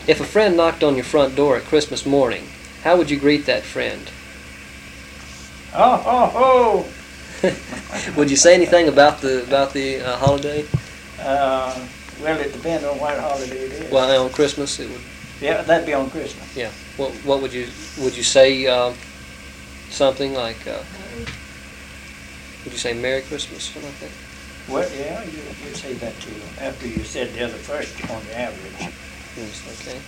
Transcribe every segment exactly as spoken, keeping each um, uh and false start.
If a friend knocked on your front door at Christmas morning, how would you greet that friend? Oh, ho, ho! Would you say anything about the about the uh, holiday? Uh, well, it depends on what holiday it is. Well, on Christmas it would. Yeah, that'd be on Christmas. Yeah. What what would you would you say um, something like? Uh, would you say Merry Christmas, something like that? Well, yeah, you you say that too after you said the other first on the average. Yes. Okay.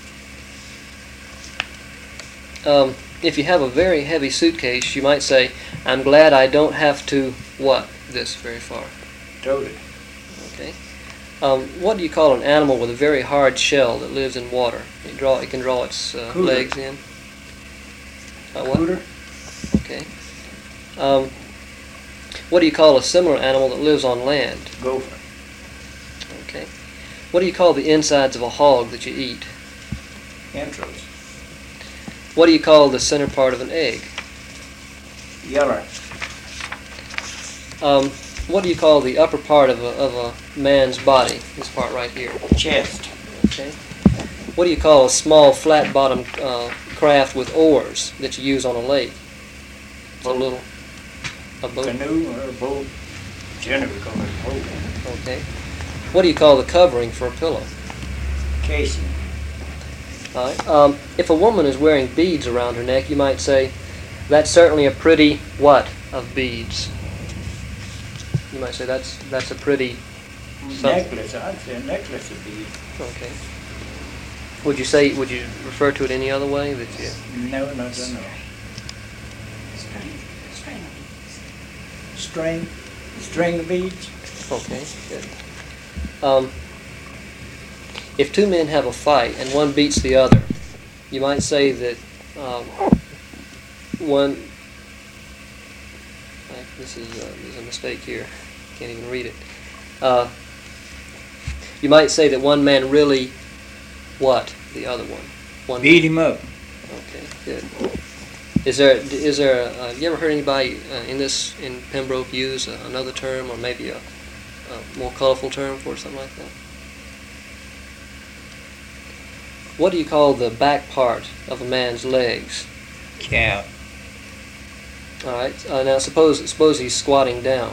Um, if you have a very heavy suitcase, you might say, "I'm glad I don't have to what this very far." Told it. Okay. Um, what do you call an animal with a very hard shell that lives in water? It draw it can draw its uh, Cooter. legs in. Uh, what? Cooter. Okay. Um, what do you call a similar animal that lives on land? Gopher. Okay. What do you call the insides of a hog that you eat? Entrails. What do you call the center part of an egg? Yeller. Um, what do you call the upper part of a, of a man's body? This part right here. Chest. Okay. What do you call a small flat-bottomed uh, craft with oars that you use on a lake? A little, a boat. Canoe or a boat. Generally call it a boat. Okay. What do you call the covering for a pillow? Casing. All right. Um, if a woman is wearing beads around her neck, you might say, "That's certainly a pretty what of beads." You might say that's that's a pretty something. Necklace. I'd say a necklace would be. Okay. Would you say? Would you refer to it any other way? That you? No, no, no, no. String. String. String. String of beads. Okay. Good. Um, if two men have a fight and one beats the other, you might say that um, one. This is uh, there's a mistake here. Can't even read it. Uh, you might say that one man really what the other one. One Beat man. him up. Okay, good. Is there is there? A, uh, you ever heard anybody uh, in this in Pembroke use uh, another term or maybe a, a more colorful term for something like that? What do you call the back part of a man's legs? Calf. All right. Uh, now suppose suppose he's squatting down.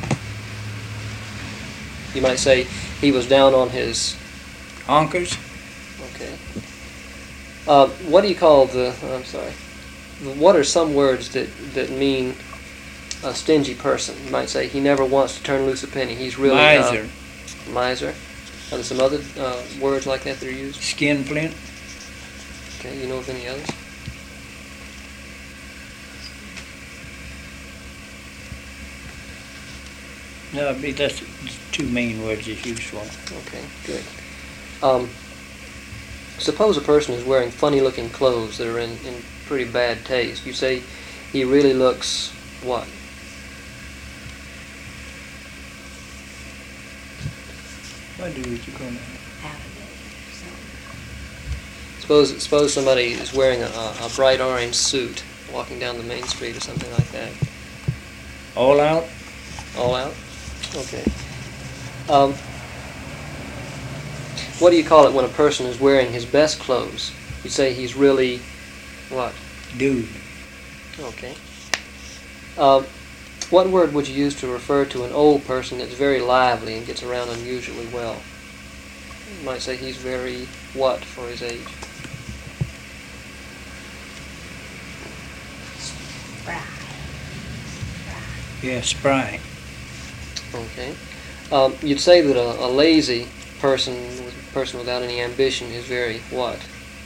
You might say he was down on his. Honkers. Okay. Uh, what do you call the? I'm sorry. What are some words that that mean a stingy person? You might say he never wants to turn loose a penny. He's really Miser. Uh, miser. Are there some other uh, words like that that are used? Skinflint. Okay. You know of any others? No, I believe that's two main words it's used for. Okay, good. Um, suppose a person is wearing funny-looking clothes that are in, in pretty bad taste. You say he really looks what? What do you call that? Out of it. So, Suppose suppose somebody is wearing a, a bright orange suit, walking down the main street or something like that. All out? All out? Okay. Um, what do you call it when a person is wearing his best clothes? You say he's really what? Dude. Okay. Um, what word would you use to refer to an old person that's very lively and gets around unusually well? You might say he's very what for his age? spry. Yeah, spry. Okay. Um, you'd say that a, a lazy person, a person without any ambition, is very what?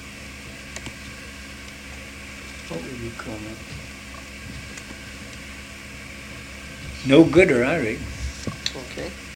What would you call it? No gooder, I reckon. Okay.